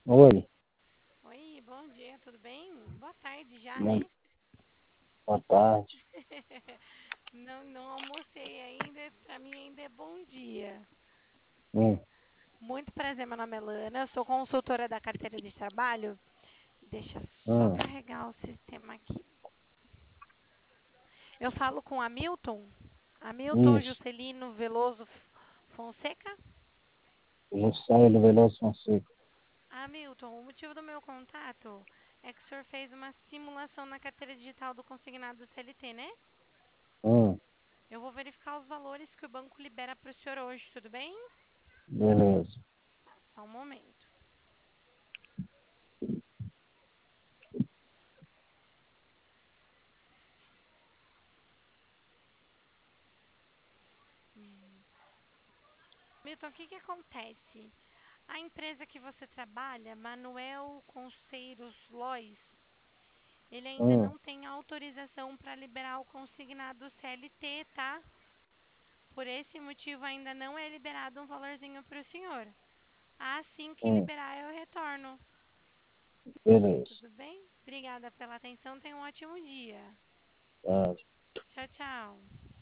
Oi, Oi, bom dia, tudo bem? Boa tarde já, boa né? boa tarde. Não almocei ainda, pra mim ainda é bom dia. Hum, Muito prazer, meu nome é Lana, sou consultora da carteira de trabalho. Deixa só hum, carregar o sistema aqui. Eu falo com Hamilton? Hamilton isso. Juscelino Veloso Fonseca? Juscelio Veloso Fonseca. Hamilton, o motivo do meu contato é que o senhor fez uma simulação na carteira digital do consignado CLT, né? Hum, Eu vou verificar os valores que o banco libera para o senhor hoje, tudo bem? beleza. Só um momento. Milton, o que acontece? A empresa que você trabalha, Manuel Conceiros Lois, ele ainda Hum, não tem autorização para liberar o consignado CLT, tá? Por esse motivo, ainda não é liberado um valorzinho para o senhor. Assim que hum, liberar, eu retorno. beleza. Tudo bem? Obrigada pela atenção. Tenha um ótimo dia. Tá. Tchau, tchau.